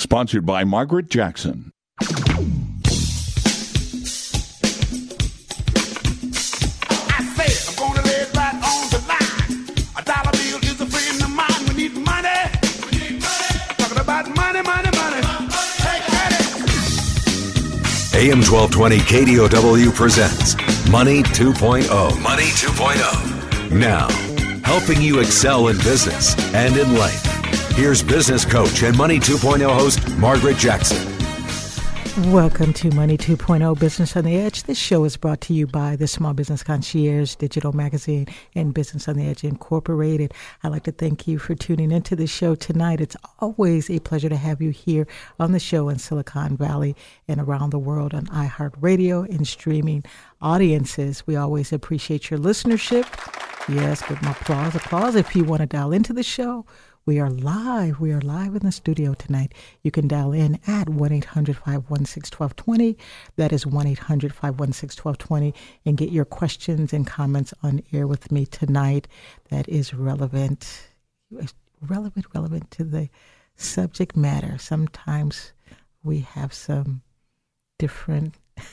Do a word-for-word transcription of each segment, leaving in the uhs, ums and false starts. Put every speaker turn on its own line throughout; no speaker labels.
Sponsored by Margaret Jackson.
A M twelve twenty K D O W presents Money two point oh. Money two point oh. Now, helping you excel in business and in life. Here's business coach and Money two point oh host Margaret Jackson.
Welcome to Money two point oh Business on the Edge. This show is brought to you by the Small Business Concierge Digital Magazine and Business on the Edge Incorporated. I'd like to thank you for tuning into the show tonight. It's always a pleasure to have you here on the show in Silicon Valley and around the world on iHeartRadio and streaming audiences. We always appreciate your listenership. Yes, give them applause, applause if you want to dial into the show. We are live. We are live in the studio tonight. You can dial in at one eight hundred five one six one two two zero. That is one eight hundred five one six one two two zero. And get your questions and comments on air with me tonight. That is relevant, relevant, relevant to the subject matter. Sometimes we have some different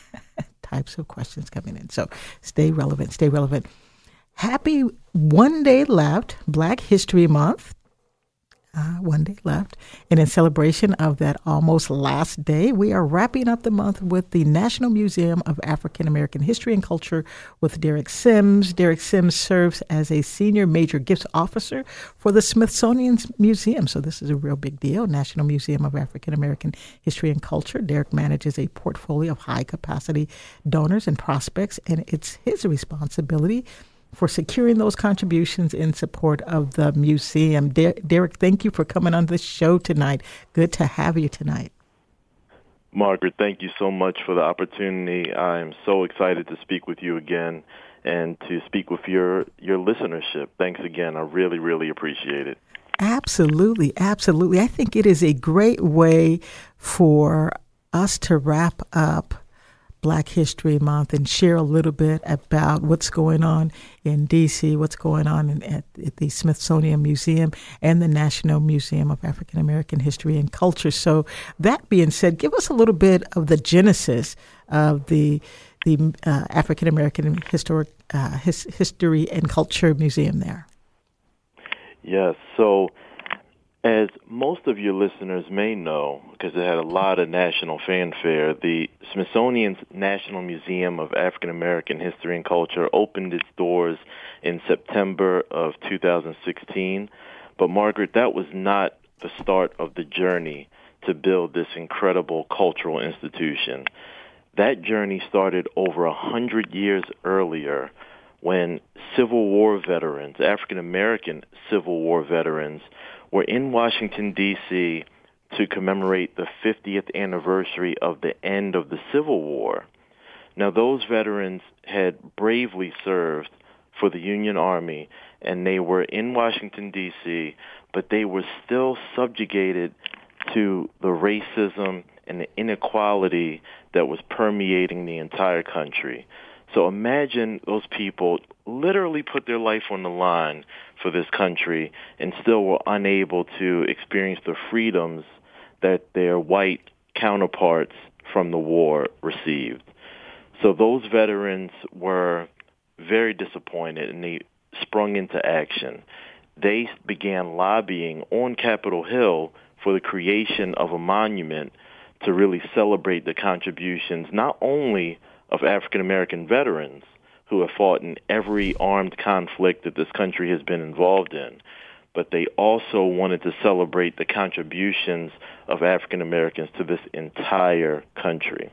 types of questions coming in. So stay relevant, stay relevant. Happy one day left, Black History Month. Uh, one day left. And in celebration of that almost last day, we are wrapping up the month with the National Museum of African American History and Culture with Derek Sims. Derek Sims serves as a senior major gifts officer for the Smithsonian Museum. So this is a real big deal. National Museum of African American History and Culture. Derek manages a portfolio of high capacity donors and prospects, and it's his responsibility for securing those contributions in support of the museum. Der- Derek, thank you for coming on the show tonight. Good to have you tonight.
Margaret, thank you so much for the opportunity. I'm so excited to speak with you again and to speak with your, your listenership. Thanks again. I really, really appreciate it.
Absolutely, absolutely. I think it is a great way for us to wrap up Black History Month and share a little bit about what's going on in D C, what's going on in, at, at the Smithsonian Museum and the National Museum of African American History and Culture. So that being said, give us a little bit of the genesis of the the uh, African American Historic uh, his, History and Culture Museum there.
Yes, so as most of your listeners may know, because it had a lot of national fanfare, the Smithsonian's National Museum of African American History and Culture opened its doors in September of two thousand sixteen. But Margaret, that was not the start of the journey to build this incredible cultural institution. That journey started over a hundred years earlier when Civil War veterans, African American Civil War veterans, were in Washington, D C to commemorate the fiftieth anniversary of the end of the Civil War. Now, those veterans had bravely served for the Union Army, and they were in Washington, D C, but they were still subjugated to the racism and the inequality that was permeating the entire country. So imagine those people literally put their life on the line for this country and still were unable to experience the freedoms that their white counterparts from the war received. So those veterans were very disappointed, and they sprung into action. They began lobbying on Capitol Hill for the creation of a monument to really celebrate the contributions not only of African American veterans who have fought in every armed conflict that this country has been involved in, but they also wanted to celebrate the contributions of African Americans to this entire country.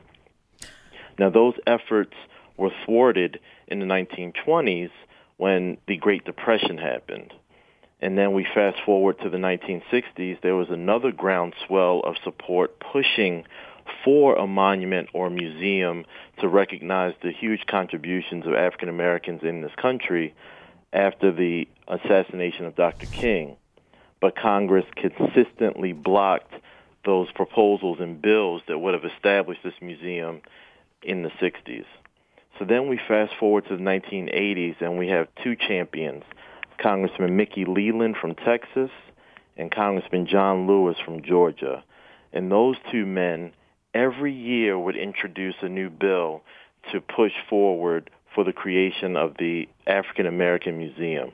Now, those efforts were thwarted in the nineteen twenties when the Great Depression happened. And then we fast forward to the nineteen sixties, there was another groundswell of support pushing for a monument or museum to recognize the huge contributions of African Americans in this country after the assassination of Doctor King. But Congress consistently blocked those proposals and bills that would have established this museum in the sixties. So then we fast forward to the nineteen eighties, and we have two champions, Congressman Mickey Leland from Texas and Congressman John Lewis from Georgia. And those two men every year would introduce a new bill to push forward for the creation of the African American Museum.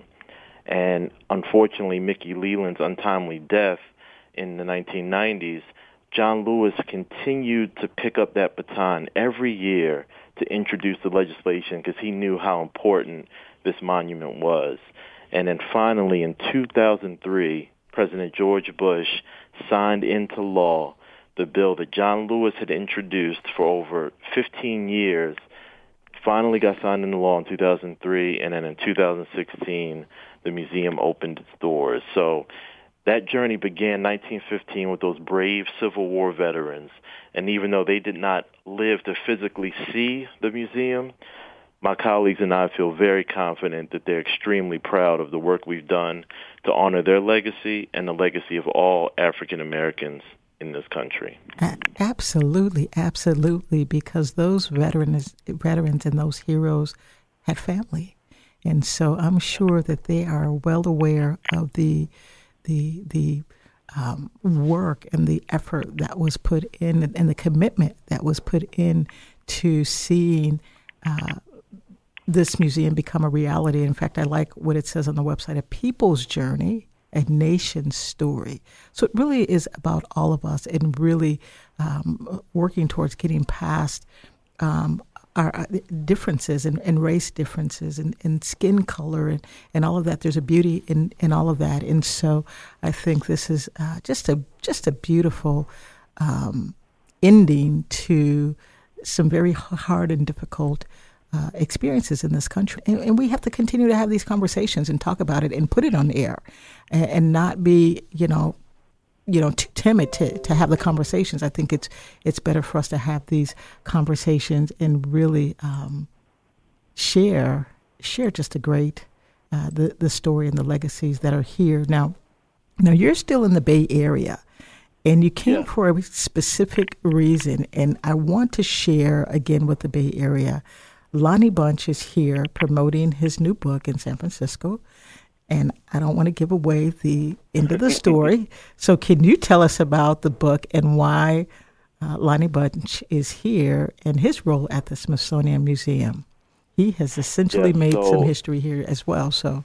And unfortunately, Mickey Leland's untimely death in the nineteen nineties, John Lewis continued to pick up that baton every year to introduce the legislation because he knew how important this monument was. And then finally, in two thousand three, President George Bush signed into law the bill that John Lewis had introduced for over fifteen years, finally got signed into law in two thousand three, and then in two thousand sixteen, the museum opened its doors. So that journey began nineteen fifteen with those brave Civil War veterans. And even though they did not live to physically see the museum, my colleagues and I feel very confident that they're extremely proud of the work we've done to honor their legacy and the legacy of all African Americans in this country.
Absolutely, absolutely, because those veterans, veterans and those heroes had family. And so I'm sure that they are well aware of the the the um, work and the effort that was put in and the commitment that was put in to seeing uh, this museum become a reality. In fact, I like what it says on the website, a people's journey, a nation's story. So it really is about all of us and really um, working towards getting past um, our differences and, and race differences and, and skin color and, and all of that. There's a beauty in, in all of that. And so I think this is uh, just a just a beautiful um, ending to some very hard and difficult uh, experiences in this country. And, and we have to continue to have these conversations and talk about it and put it on air and, and not be, you know, you know, too timid to, to have the conversations. I think it's it's better for us to have these conversations and really um, share share just a great uh, the the story and the legacies that are here now. Now you're still in the Bay Area, and you came yeah. for a specific reason. And I want to share again with the Bay Area. Lonnie Bunch is here promoting his new book in San Francisco. And I don't want to give away the end of the story. So can you tell us about the book and why uh, Lonnie Bunch is here and his role at the Smithsonian Museum? He has essentially
yeah,
made
so,
some history here as well. So,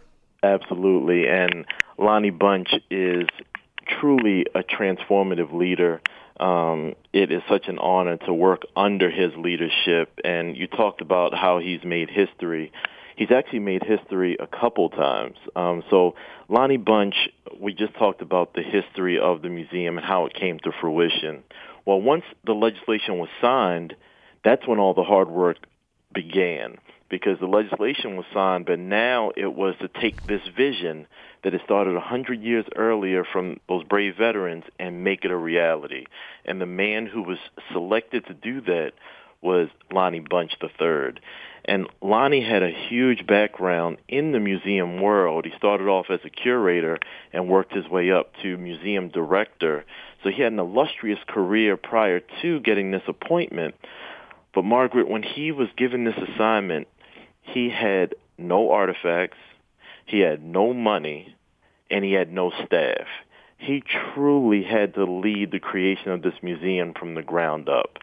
absolutely. And Lonnie Bunch is truly a transformative leader. Um, it is such an honor to work under his leadership. And you talked about how he's made history. He's actually made history a couple times. Um, so Lonnie Bunch, we just talked about the history of the museum and how it came to fruition. Well, once the legislation was signed, that's when all the hard work began, because the legislation was signed, but now it was to take this vision that had started one hundred years earlier from those brave veterans and make it a reality. And the man who was selected to do that was Lonnie Bunch the third. And Lonnie had a huge background in the museum world. He started off as a curator and worked his way up to museum director. So he had an illustrious career prior to getting this appointment. But Margaret, when he was given this assignment, he had no artifacts, he had no money, and he had no staff. He truly had to lead the creation of this museum from the ground up.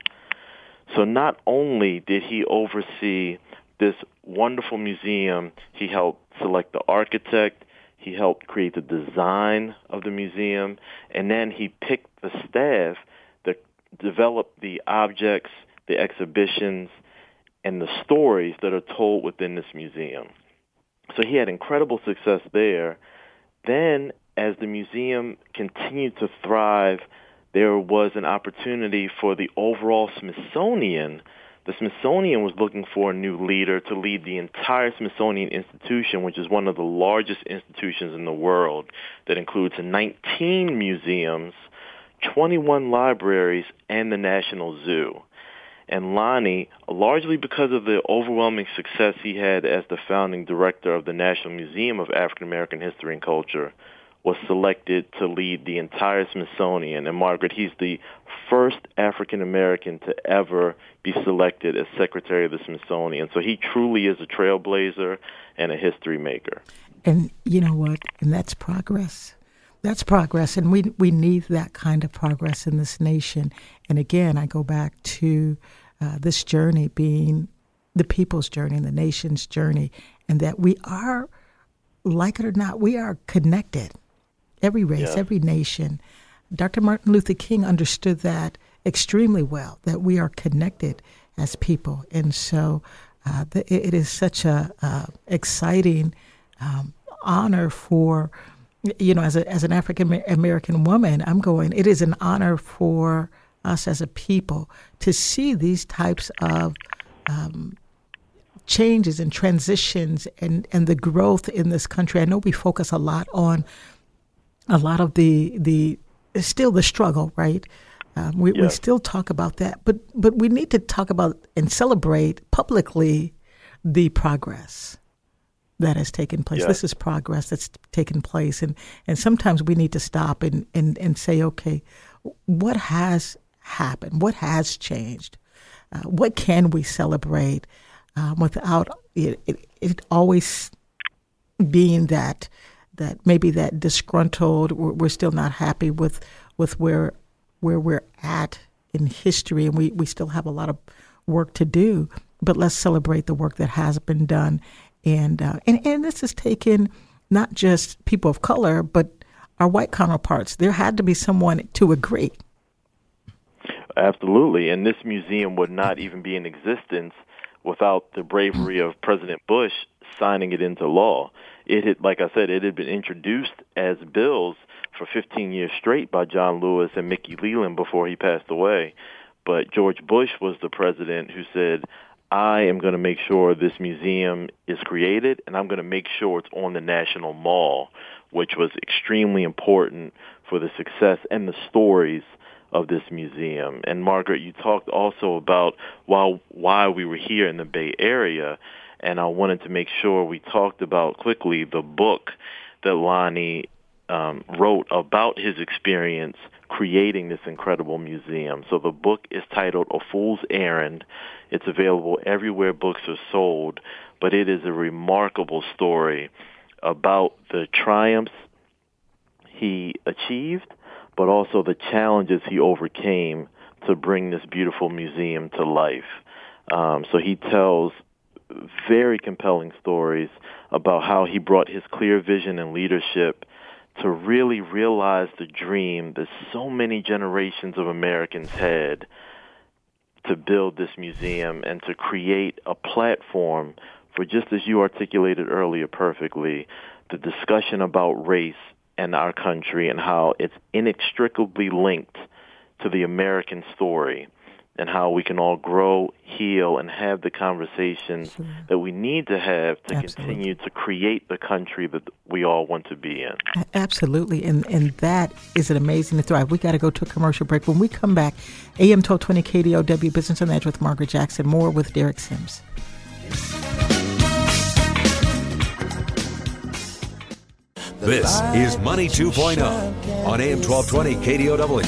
So not only did he oversee this wonderful museum, he helped select the architect, he helped create the design of the museum, and then he picked the staff that developed the objects, the exhibitions, and the stories that are told within this museum. So he had incredible success there. Then, as the museum continued to thrive, there was an opportunity for the overall Smithsonian. The Smithsonian was looking for a new leader to lead the entire Smithsonian Institution, which is one of the largest institutions in the world that includes nineteen museums, twenty-one libraries, and the National Zoo. And Lonnie, largely because of the overwhelming success he had as the founding director of the National Museum of African American History and Culture, was selected to lead the entire Smithsonian. And Margaret, he's the first African American to ever be selected as Secretary of the Smithsonian. So he truly is a trailblazer and a history maker.
And you know what? And that's progress. That's progress, and we we need that kind of progress in this nation. And again, I go back to uh, this journey being the people's journey, the nation's journey, and that we are, like it or not, we are connected. Every race, yeah. every nation. Doctor Martin Luther King understood that extremely well, that we are connected as people. And so uh, the, it is such a uh, exciting um, honor for, you know, as a, as an African American woman, I'm going, it is an honor for us as a people to see these types of um, changes and transitions and, and the growth in this country. I know we focus a lot on a lot of the, the still the struggle, right? Um, we, yeah. we still talk about that, but but we need to talk about and celebrate publicly the progress that has taken place. Yeah. This is progress that's taken place. And, and sometimes we need to stop and, and, and say, okay, what has happened? What has changed? Uh, what can we celebrate uh, without it, it, it always being that that maybe that disgruntled, we're, we're still not happy with with where where we're at in history, and we, we still have a lot of work to do. But let's celebrate the work that has been done. And, uh, and and this has taken not just people of color, but our white counterparts. There had to be someone to agree.
Absolutely. And this museum would not even be in existence without the bravery of President Bush signing it into law. It had, like I said, it had been introduced as bills for fifteen years straight by John Lewis and Mickey Leland before he passed away. But George Bush was the president who said, I am going to make sure this museum is created, and I'm going to make sure it's on the National Mall, which was extremely important for the success and the stories of this museum. And Margaret, you talked also about why, why we were here in the Bay Area, and I wanted to make sure we talked about quickly the book that Lonnie um, wrote about his experience creating this incredible museum. So the book is titled A Fool's Errand. It's available everywhere books are sold, but it is a remarkable story about the triumphs he achieved, but also the challenges he overcame to bring this beautiful museum to life. Um, so he tells very compelling stories about how he brought his clear vision and leadership to really realize the dream that so many generations of Americans had to build this museum and to create a platform for, just as you articulated earlier perfectly, the discussion about race and our country and how it's inextricably linked to the American story and how we can all grow, heal, and have the conversations sure. that we need to have to Absolutely. continue to create the country that we all want to be in.
Absolutely, and and that is an amazing to thrive. We got to go to a commercial break. When we come back, A M twelve twenty K D O W, Business on the Edge with Margaret Jackson. More with Derek Sims.
This is Money two point oh on A M twelve twenty K D O W.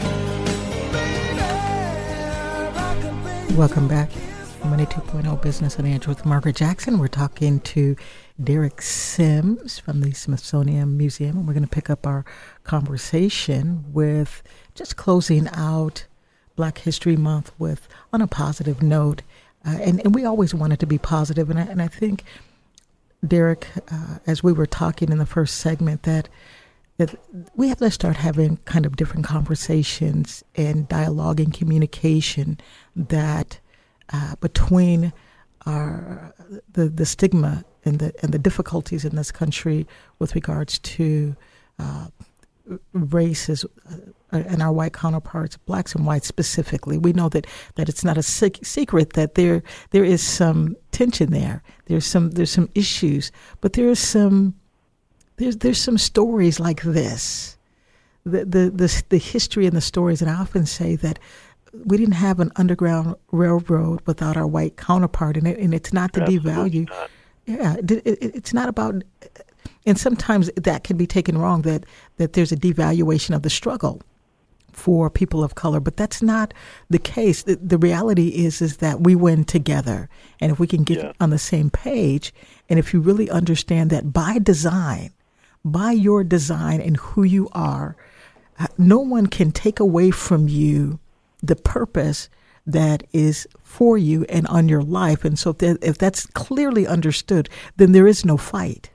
Welcome back. Money two point oh Business on the Edge with Margaret Jackson. We're talking to Derek Sims from the Smithsonian Museum, and we're going to pick up our conversation with just closing out Black History Month with on a positive note. Uh, and, and we always want it to be positive, and I, and I think, Derek, uh, as we were talking in the first segment, that that we have to start having kind of different conversations and dialogue and communication that uh, between our the, the stigma and the and the difficulties in this country with regards to uh, races uh, and our white counterparts, blacks and whites specifically. We know that, that it's not a sec- secret that there there is some tension there. There's some there's some issues, but there is some there's there's some stories like this, the the the, the history and the stories. And I often say that we didn't have an underground railroad without our white counterpart, and it, and it's not to devalue. Yeah, it, it, it's not about. And sometimes that can be taken wrong, that, that there's a devaluation of the struggle for people of color. But that's not the case. The, the reality is is that we win together. And if we can get yeah. on the same page, and if you really understand that by design, by your design and who you are, no one can take away from you the purpose that is for you and on your life. And so if, that, if that's clearly understood, then there is no fight.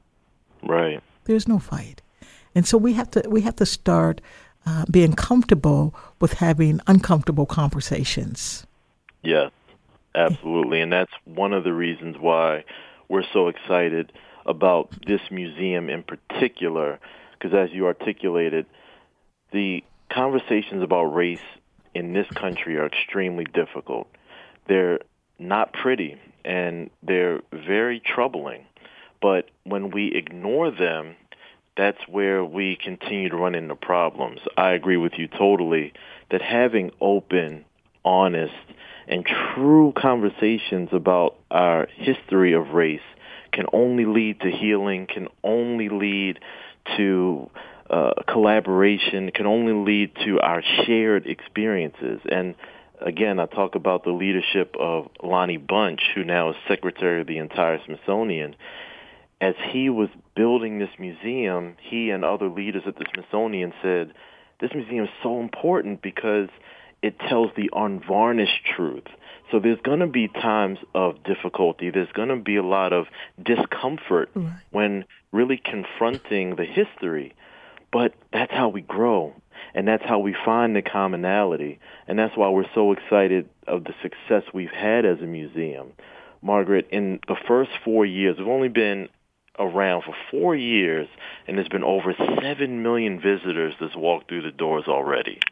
Right.
There's no fight. And so we have to we have to start uh, being comfortable with having uncomfortable conversations.
Yes, absolutely. And that's one of the reasons why we're so excited about this museum in particular, because as you articulated, the conversations about race in this country are extremely difficult. They're not pretty, and they're very troubling. But when we ignore them, that's where we continue to run into problems. I agree with you totally that having open, honest, and true conversations about our history of race can only lead to healing, can only lead to uh, collaboration, can only lead to our shared experiences. And again, I talk about the leadership of Lonnie Bunch, who now is secretary of the entire Smithsonian. As he was building this museum, he and other leaders at the Smithsonian said, this museum is so important because it tells the unvarnished truth. So there's going to be times of difficulty. There's going to be a lot of discomfort right. when really confronting the history. But that's how we grow, and that's how we find the commonality. And that's why we're so excited of the success we've had as a museum. Margaret, in the first four years, we've only been around for four years, and there's been over seven million visitors that's walked through the doors already.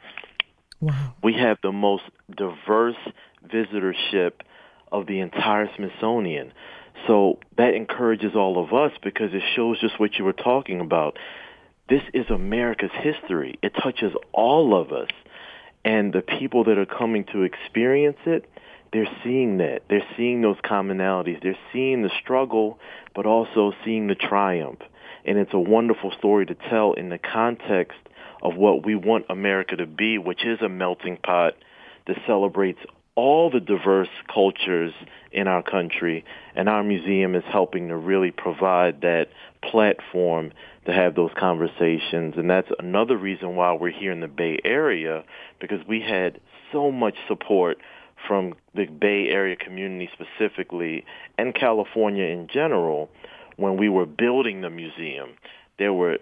Wow.
We have the most diverse visitorship of the entire Smithsonian. So that encourages all of us because it shows just what you were talking about. This is America's history. It touches all of us. And the people that are coming to experience it, they're seeing that. They're seeing those commonalities. They're seeing the struggle, but also seeing the triumph. And it's a wonderful story to tell in the context of what we want America to be, which is a melting pot that celebrates all the diverse cultures in our country. And our museum is helping to really provide that platform to have those conversations. And that's another reason why we're here in the Bay Area, because we had so much support from the Bay Area community specifically and California in general when we were building the museum. There were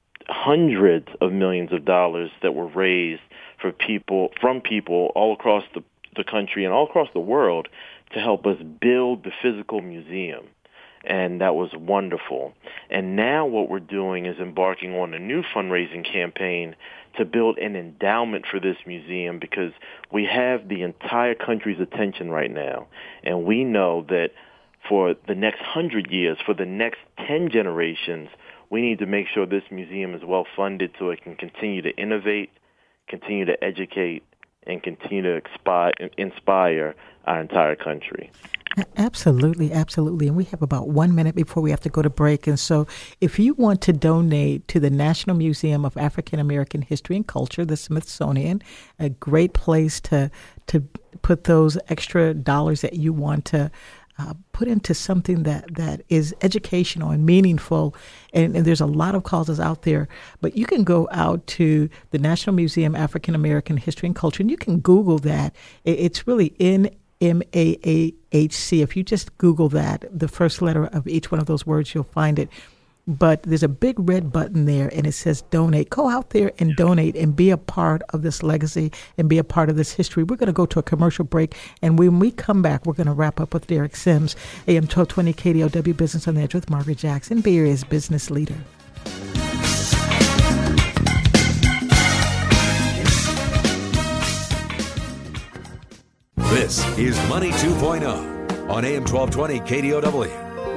hundreds of millions of dollars that were raised for people from people all across the, the country and all across the world to help us build the physical museum. And that was wonderful. And now what we're doing is embarking on a new fundraising campaign to build an endowment for this museum, because we have the entire country's attention right now. And we know that for the next hundred years, for the next ten generations, we need to make sure this museum is well funded so it can continue to innovate, continue to educate, and continue to inspire our entire country.
Absolutely, absolutely. And we have about one minute before we have to go to break. And so if you want to donate to the National Museum of African American History and Culture, the Smithsonian, a great place to to put those extra dollars that you want to Uh, put into something that, that is educational and meaningful. And, and there's a lot of causes out there. But you can go out to the National Museum of African American History and Culture, and you can Google that. It, it's really N M A A H C. If you just Google that, the first letter of each one of those words, you'll find it. But there's a big red button there, and it says donate. Go out there and donate and be a part of this legacy and be a part of this history. We're going to go to a commercial break, and when we come back, we're going to wrap up with Derek Sims, A M twelve twenty K D O W Business on the Edge with Margaret Jackson, Bay Area's business leader.
This is Money two point oh on A M twelve twenty K D O W.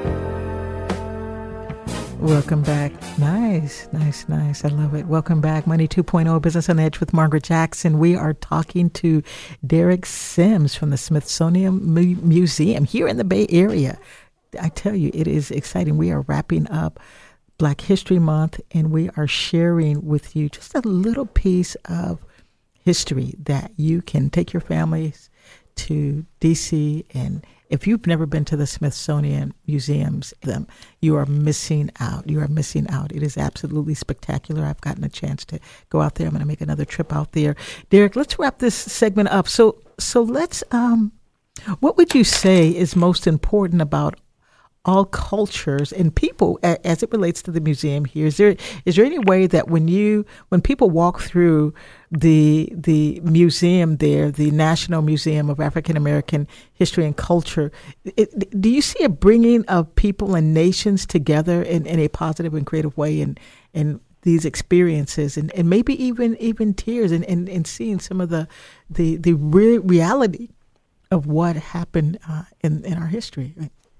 Welcome back. Nice, nice, nice. I love it. Welcome back. Money two point oh, Business on the Edge with Margaret Jackson. We are talking to Derek Sims from the Smithsonian Mu- Museum here in the Bay Area. I tell you, it is exciting. We are wrapping up Black History Month, and we are sharing with you just a little piece of history that you can take your families to D C, and if you've never been to the Smithsonian Museums, them you are missing out. You are missing out. It is absolutely spectacular. I've gotten a chance to go out there. I'm going to make another trip out there. Derek, let's wrap this segment up. So, so let's. Um, what would you say is most important about all cultures and people as it relates to the museum here? Is there is there any way that when you when people walk through the the museum there, the National Museum of African American History and Culture, it, do you see a bringing of people and nations together in, in a positive and creative way, and and these experiences, and, and maybe even even tears, and, and, and seeing some of the the the re- reality of what happened uh, in in our history?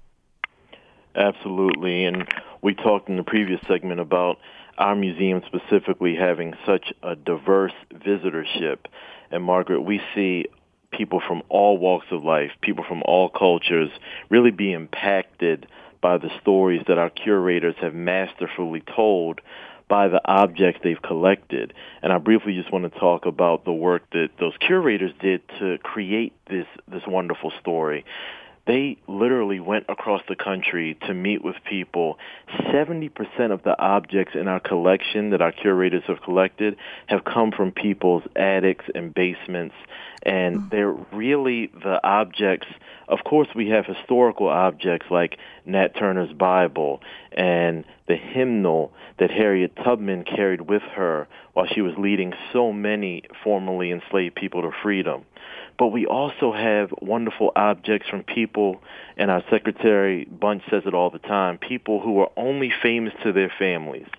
Absolutely, and we talked in the previous segment about our museum specifically having such a diverse visitorship. And Margaret, we see people from all walks of life, people from all cultures, really be impacted by the stories that our curators have masterfully told by the objects they've collected. And I briefly just want to talk about the work that those curators did to create this, this wonderful story. They literally went across the country to meet with people. seventy percent of the objects in our collection that our curators have collected have come from people's attics and basements. And they're really the objects. Of course, we have historical objects like Nat Turner's Bible and the hymnal that Harriet Tubman carried with her while she was leading so many formerly enslaved people to freedom. But we also have wonderful objects from people, and our Secretary Bunch says it all the time, people who are only famous to their families.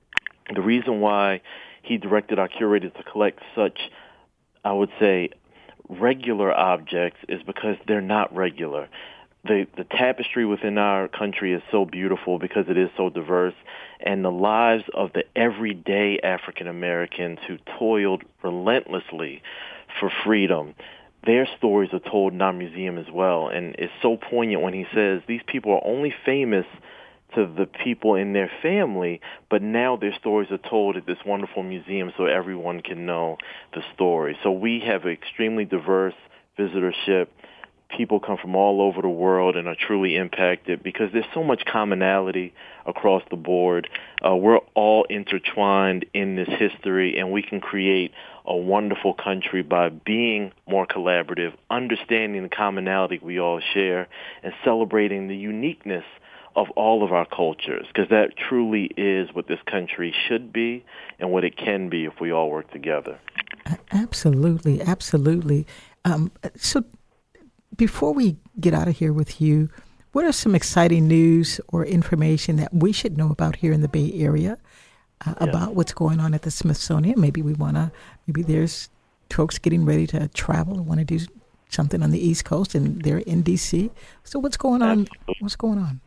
The reason why he directed our curators to collect such, I would say, regular objects is because they're not regular. The, the tapestry within our country is so beautiful because it is so diverse, and the lives of the everyday African Americans who toiled relentlessly for freedom, their stories are told in our museum as well. And it's so poignant when he says these people are only famous to the people in their family, but now their stories are told at this wonderful museum so everyone can know the story. So we have an extremely diverse visitorship. People come from all over the world and are truly impacted because there's so much commonality across the board. Uh, we're all intertwined in this history, and we can create a wonderful country by being more collaborative, understanding the commonality we all share, and celebrating the uniqueness of all of our cultures, because that truly is what this country should be and what it can be if we all work together.
Absolutely, absolutely. Um, so before we get out of here with you, what are some exciting news or information that we should know about here in the Bay Area uh, yeah. about what's going on at the Smithsonian? Maybe we want to, maybe there's folks getting ready to travel or want to do something on the East Coast and they're in D C. So what's going on?
Absolutely.
What's going on?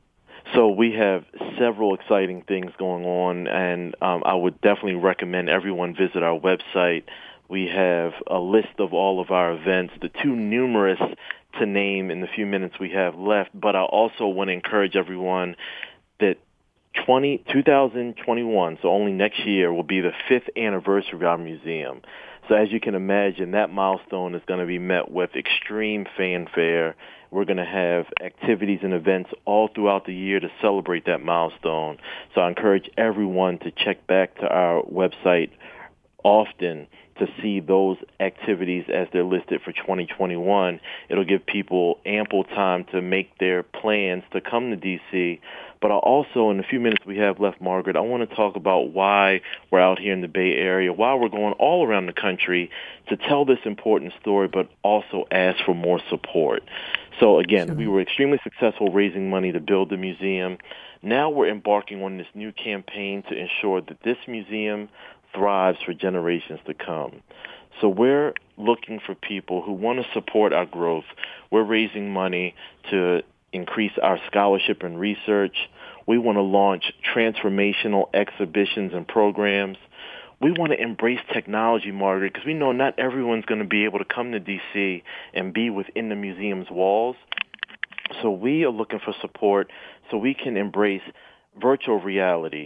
So we have several exciting things going on, and um, I would definitely recommend everyone visit our website. We have a list of all of our events, the too numerous to name in the few minutes we have left, but I also want to encourage everyone that twenty, twenty twenty-one, so only next year, will be the fifth anniversary of our museum. So as you can imagine, that milestone is going to be met with extreme fanfare. We're going to have activities and events all throughout the year to celebrate that milestone. So I encourage everyone to check back to our website often to see those activities as they're listed for twenty twenty-one. It'll give people ample time to make their plans to come to D C. But I also, in the few minutes we have left, Margaret, I want to talk about why we're out here in the Bay Area, why we're going all around the country to tell this important story, but also ask for more support. So again, sure. we were extremely successful raising money to build the museum. Now we're embarking on this new campaign to ensure that this museum thrives for generations to come. So we're looking for people who want to support our growth. We're raising money to increase our scholarship and research. We want to launch transformational exhibitions and programs. We want to embrace technology, Margaret, because we know not everyone's going to be able to come to D C and be within the museum's walls. So we are looking for support so we can embrace virtual reality,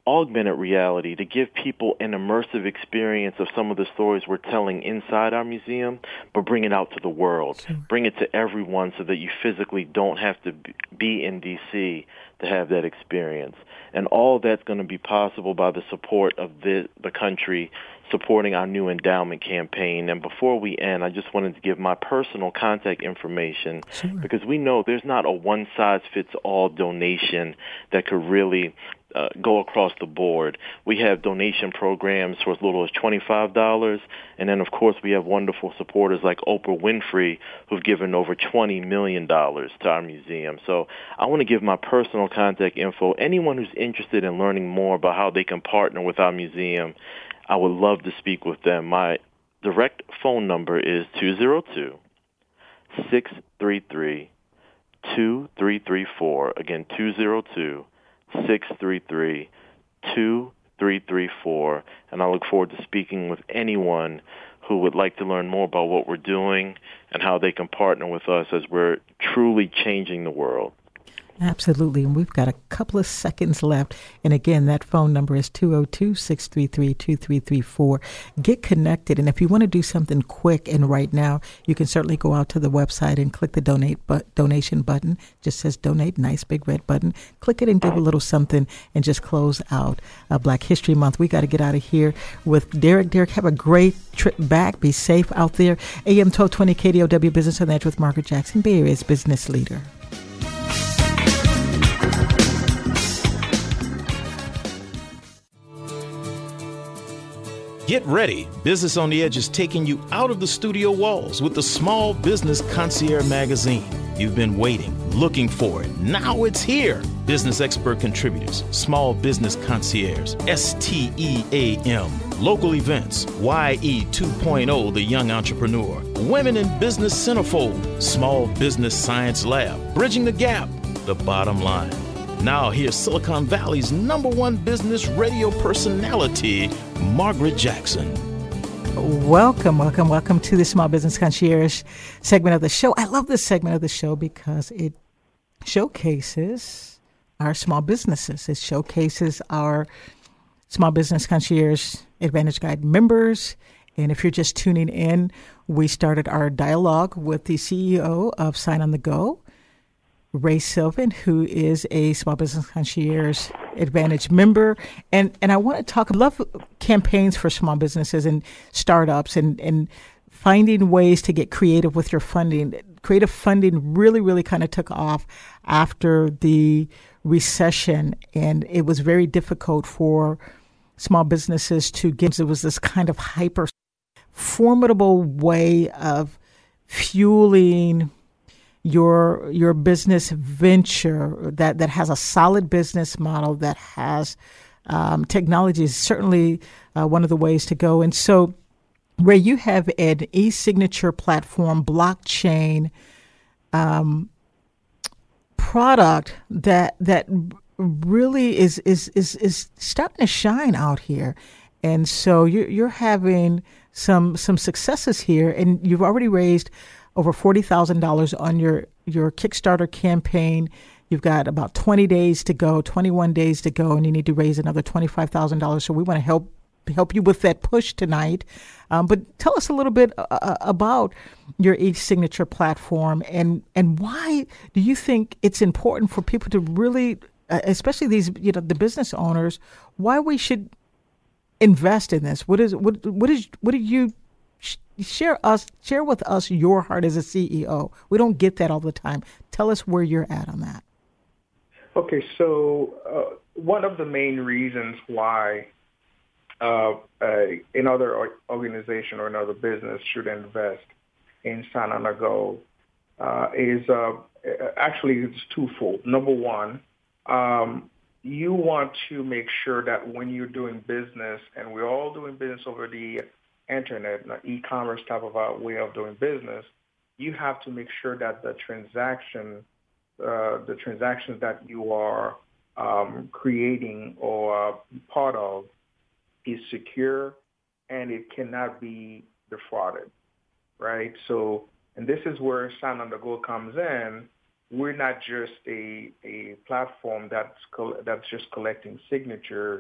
augmented reality to give people an immersive experience of some of the stories we're telling inside our museum, but bring it out to the world. Sure. Bring it to everyone so that you physically don't have to be in D C to have that experience. And all that's going to be possible by the support of the, the country supporting our new endowment campaign. And before we end, I just wanted to give my personal contact information, sure. because we know there's not a one-size-fits-all donation that could really uh, go across the board. We have donation programs for as little as twenty-five dollars, and then, of course, we have wonderful supporters like Oprah Winfrey who've given over twenty million dollars to our museum. So I want to give my personal contact info. Anyone who's interested in learning more about how they can partner with our museum, I would love to speak with them. My direct phone number is two oh two, six three three, two three three four. Again, two oh two, six three three, two three three four. And I look forward to speaking with anyone who would like to learn more about what we're doing and how they can partner with us as we're truly changing the world.
Absolutely. And we've got a couple of seconds left. And again, that phone number is two oh two, six three three, two three three four. Get connected. And if you want to do something quick and right now, you can certainly go out to the website and click the donate but donation button. Just says donate, nice big red button. Click it and give a little something and just close out uh, Black History Month. We got to get out of here with Derek. Derek, have a great trip back. Be safe out there. A M twelve twenty K D O W Business on the Edge with Margaret Jackson, Bay Area's business leader.
Get ready. Business on the Edge is taking you out of the studio walls with the Small Business Concierge magazine. You've been waiting, looking for it. Now it's here. Business expert contributors, Small Business Concierge, S T E A M, local events, Y E two point oh, the young entrepreneur, Women in Business Centerfold, Small Business Science Lab, Bridging the Gap, the bottom line. Now here's Silicon Valley's number one business radio personality, Margaret Jackson.
Welcome, welcome, welcome to the Small Business Concierge segment of the show. I love this segment of the show because it showcases our small businesses. It showcases our Small Business Concierge Advantage Guide members. And if you're just tuning in, we started our dialogue with the C E O of Sign on the Go, Ray Sylvan, who is a Small Business Concierge Advantage member. And and I want to talk, I love campaigns for small businesses and startups and, and finding ways to get creative with your funding. Creative funding really, really kind of took off after the recession, and it was very difficult for small businesses to get. It was this kind of hyper formidable way of fueling your your business venture that, that has a solid business model, that has um, technology is certainly uh, one of the ways to go. And so, Ray, you have an e-signature platform, blockchain um, product that that really is is is is starting to shine out here. And so you're you're having some some successes here, and you've already raised over forty thousand dollars on your, your Kickstarter campaign. You've got about twenty days to go, twenty-one days to go, and you need to raise another twenty-five thousand dollars. So we want to help help you with that push tonight. Um, but tell us a little bit uh, about your e-signature platform, and, and why do you think it's important for people to really, uh, especially these, you know, the business owners, why we should invest in this? What is what what is what do you Share us, share with us your heart as a C E O. We don't get that all the time. Tell us where you're at on that.
Okay, so uh, one of the main reasons why uh, uh, another organization or another business should invest in Sign on the Go uh, is uh, actually it's twofold. Number one, um, you want to make sure that when you're doing business, and we're all doing business over the internet, an e-commerce type of a way of doing business, you have to make sure that the transaction, uh, the transactions that you are um, creating or uh, part of is secure and it cannot be defrauded, right? So, and this is where Sign on the Go comes in. We're not just a, a platform that's co- that's just collecting signatures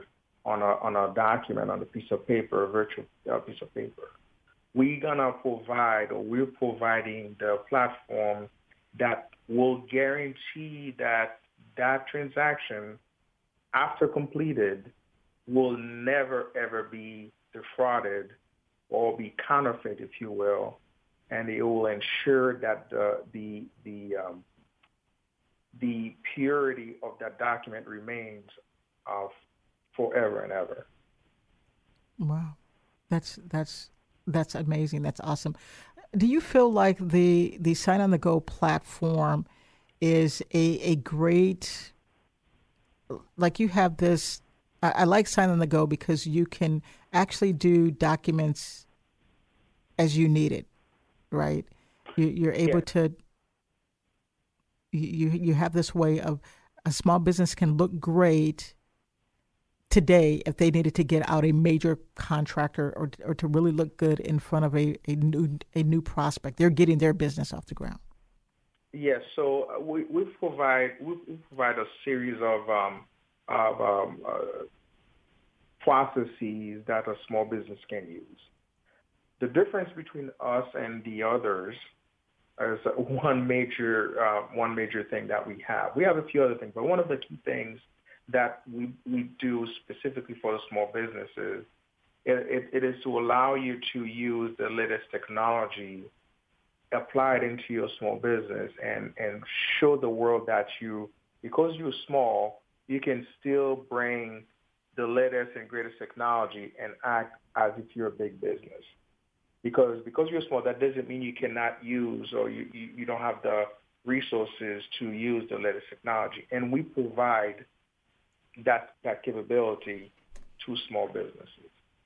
on a on a document, on a piece of paper, a virtual uh, piece of paper. We're gonna provide, or we're providing the platform that will guarantee that that transaction, after completed, will never ever be defrauded or be counterfeit, if you will, and it will ensure that the the the um, the purity of that document remains uh, forever and ever.
Wow, that's that's that's amazing. That's awesome. Do you feel like the the Sign on the Go platform is a a great, like you have this? I, I like Sign on the Go because you can actually do documents as you need it, right? You, you're able
Yes.
to. You you have this way of a small business can look great today if they needed to get out a major contractor or or to really look good in front of a, a new a new prospect. They're getting their business off the ground.
Yes. So uh, we we provide we we provide a series of um, of um, uh, processes that a small business can use. The difference between us and the others is one major uh, one major thing that we have. We have a few other things, but one of the key things that we we do specifically for the small businesses, it, it, it is to allow you to use the latest technology, apply it into your small business, and and show the world that you, because you're small, you can still bring the latest and greatest technology and act as if you're a big business. Because because you're small, that doesn't mean you cannot use or you, you, you don't have the resources to use the latest technology. And we provide that that capability to small businesses.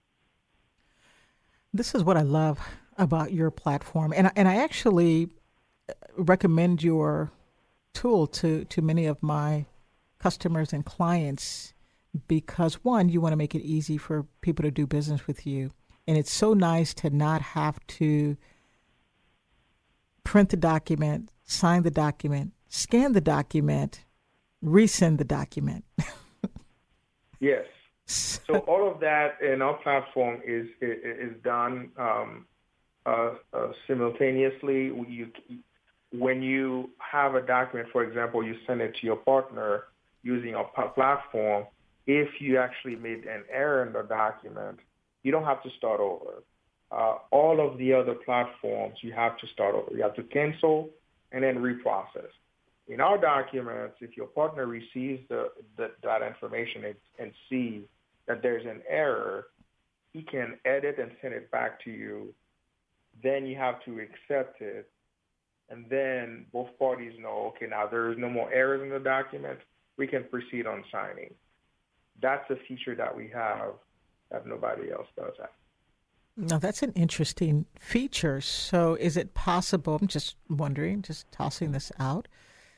This is what I love about your platform, and and I actually recommend your tool to to many of my customers and clients because one, you want to make it easy for people to do business with you. And it's so nice to not have to print the document, sign the document, scan the document, resend the document.
Yes. So all of that in our platform is is, is done um, uh, uh, simultaneously. You, when you have a document, for example, you send it to your partner using our platform. If you actually made an error in the document, you don't have to start over. Uh, all of the other platforms, you have to start over. You have to cancel and then reprocess. In our documents, if your partner receives the, the, that information and, and sees that there's an error, he can edit and send it back to you. Then you have to accept it. And then both parties know, okay, now there is no more errors in the document. We can proceed on signing. That's a feature that we have that nobody else does that.
Now, that's an interesting feature. So is it possible, I'm just wondering, just tossing this out.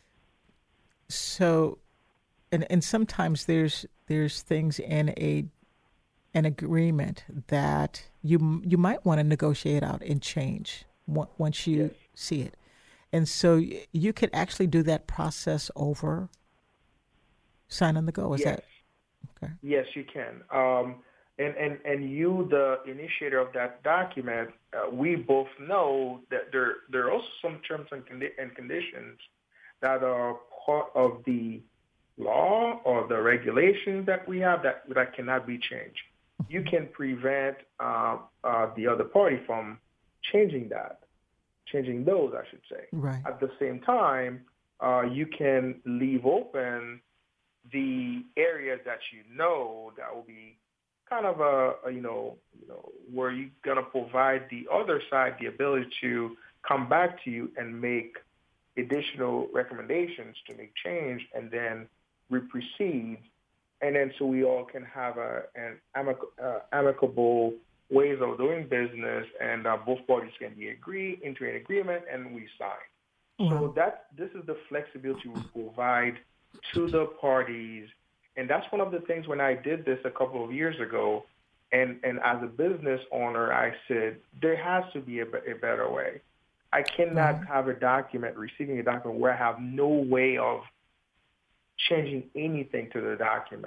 So, and, and sometimes there's there's things in a an agreement that you you might want to negotiate out and change once you
Yes.
see it. And so you could actually do that process over Sign on the Go. Is
Yes.
that okay?
Yes, you can. Um, and, and, and you, the initiator of that document, uh, we both know that there there are also some terms and, condi- and conditions that are part of the law or the regulations that we have that, that cannot be changed. You can prevent uh, uh, the other party from changing that, changing those, I should say.
Right.
At the same time, uh, you can leave open the areas that you know that will be kind of a, a you know, you know, where you're gonna provide the other side the ability to come back to you and make additional recommendations to make change, and then we proceed, and then so we all can have a an amic- uh, amicable ways of doing business, and uh, both parties can be agree into an agreement, and we sign. So that this is the flexibility we provide to the parties. And that's one of the things when I did this a couple of years ago, and, and as a business owner, I said, there has to be a, a better way. I cannot
Mm-hmm.
have a document, receiving a document where I have no way of changing anything to the document.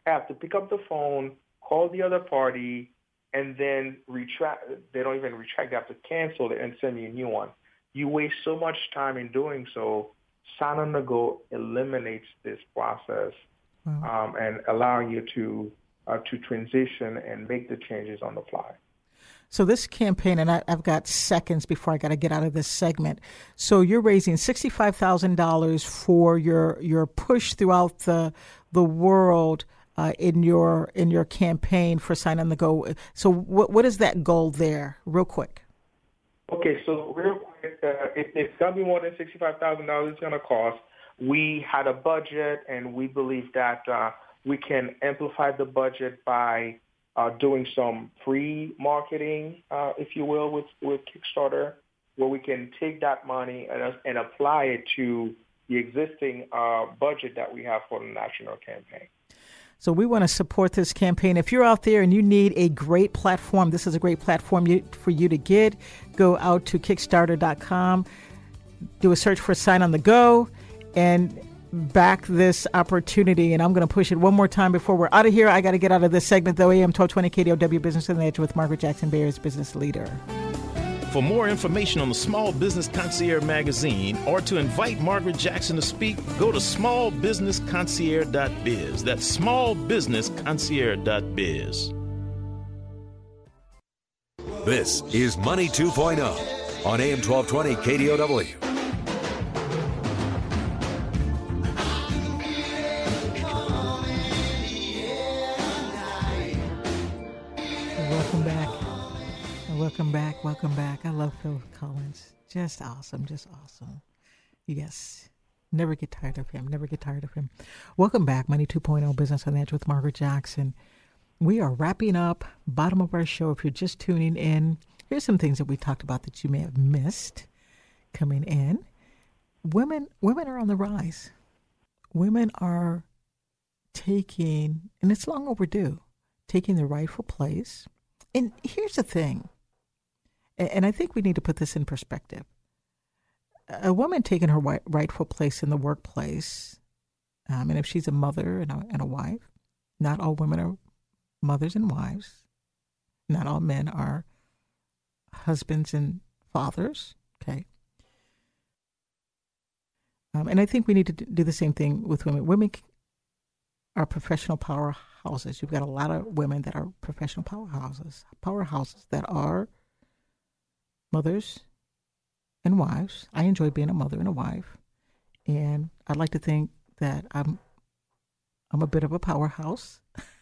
have to pick up the phone, call the other party, and then retract. They don't even retract. They have to cancel it and send you a new one. You waste so much time in doing so. Sign on the Go eliminates this process wow. um, and allowing you to uh, to transition and make the changes on the fly.
So this campaign, and I, I've got seconds before I got to get out of this segment. So you're raising sixty-five thousand dollars for your your push throughout the the world uh, in your in your campaign for Sign on the Go. So what what is that goal there, real quick?
Okay, so real quick, uh, it, it's going to be more than sixty-five thousand dollars it's going to cost. We had a budget, and we believe that uh, we can amplify the budget by uh, doing some free marketing, uh, if you will, with, with Kickstarter, where we can take that money and, and apply it to the existing uh, budget that we have for the national campaign.
So we want to support this campaign. If you're out there and you need a great platform, this is a great platform you, for you to get. Go out to Kickstarter dot com, do a search for Sign on the Go, and back this opportunity. And I'm going to push it one more time before we're out of here. I got to get out of this segment, though. A M twelve twenty K D O W Business on the Edge with Margaret Jackson, Bay Area's business leader.
For more information on the Small Business Concierge magazine or to invite Margaret Jackson to speak, go to small business concierge dot biz. That's small business concierge dot biz.
This is Money two point oh on A M twelve twenty K D O W.
Welcome back. Welcome back. Welcome back. I love Phil Collins. Just awesome. Just awesome. Yes. Never get tired of him. Never get tired of him. Welcome back. Money two point oh Business on the Edge with Margaret Jackson. We are wrapping up, bottom of our show. If you're just tuning in, here's some things that we talked about that you may have missed coming in. Women, women are on the rise. Women are taking, and it's long overdue, taking their rightful place. And here's the thing, and I think we need to put this in perspective. A woman taking her rightful place in the workplace, um, and if she's a mother and a, and a wife, not all women are mothers and wives. Not all men are husbands and fathers, okay? Um, and I think we need to do the same thing with women. Women are professional powerhouses. You've got a lot of women that are professional powerhouses, powerhouses that are mothers and wives. I enjoy being a mother and a wife, and I'd like to think that I'm I'm a bit of a powerhouse.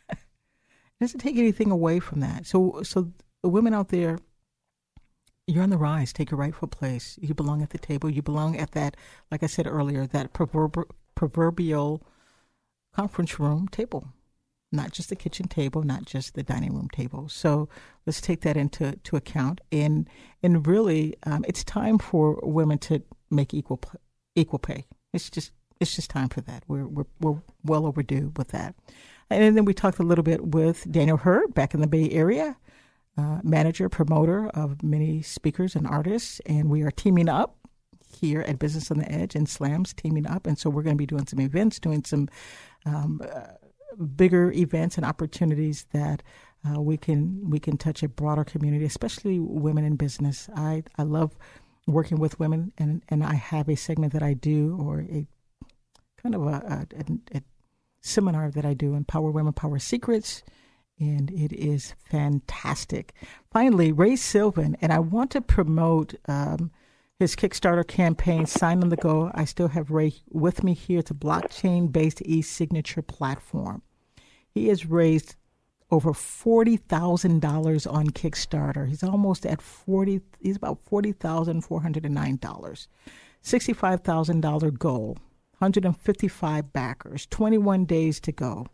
It doesn't take anything away from that. So, so the women out there, you're on the rise. Take your rightful place. You belong at the table. You belong at that, like I said earlier, that proverb, proverbial conference room table, not just the kitchen table, not just the dining room table. So let's take that into to account. And and really, um, it's time for women to make equal equal pay. It's just it's just time for that. We're we're we're well overdue with that. And then we talked a little bit with Daniel Hurd back in the Bay Area, uh, manager, promoter of many speakers and artists. And we are teaming up here at Business on the Edge and Slams, teaming up. And so we're going to be doing some events, doing some um, uh, bigger events and opportunities that uh, we can we can touch a broader community, especially women in business. I, I love working with women, and, and I have a segment that I do, or a kind of a, a, a, a seminar that I do, Empower Women, Power Secrets, and it is fantastic. Finally, Ray Sylvan, and I want to promote um, his Kickstarter campaign, Sign on the Go. I still have Ray with me here. It's a blockchain-based e-signature platform. He has raised over forty thousand dollars on Kickstarter. He's almost at forty, he's about forty thousand four hundred nine dollars. sixty-five thousand dollars goal. one hundred fifty-five backers, twenty-one days to go.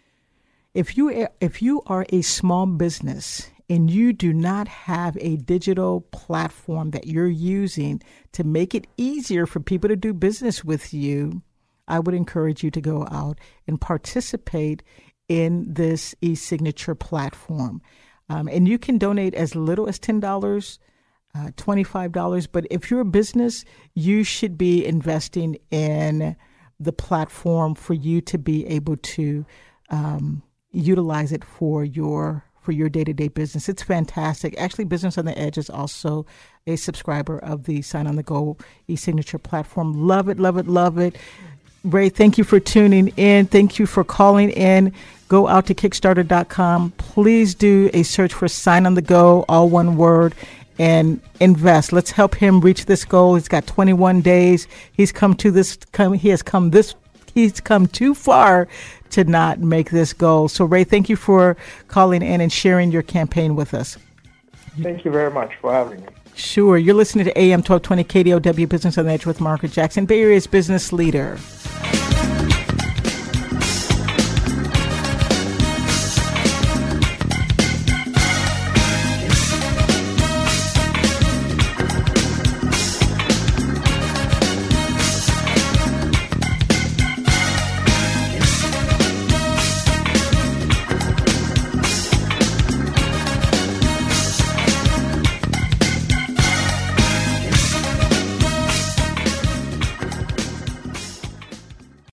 If you if you are a small business and you do not have a digital platform that you're using to make it easier for people to do business with you, I would encourage you to go out and participate in this e-signature platform. Um, and you can donate as little as ten dollars, uh, twenty-five dollars. But if you're a business, you should be investing in the platform for you to be able to um, utilize it for your for your day-to-day business. It's fantastic. Actually, Business on the Edge is also a subscriber of the Sign on the Go e-signature platform. Love it, love it, love it. Ray, thank you for tuning in. Thank you for calling in. Go out to Kickstarter dot com. Please do a search for Sign on the Go, all one word, and invest. Let's help him reach this goal. He's got twenty-one days. He's come to this. Come, he has come this. He's come too far to not make this goal. So, Ray, thank you for calling in and sharing your campaign with us.
Thank you very much for having me.
Sure. You're listening to A M twelve twenty K D O W Business on the Edge with Margaret Jackson, Bay Area's business leader.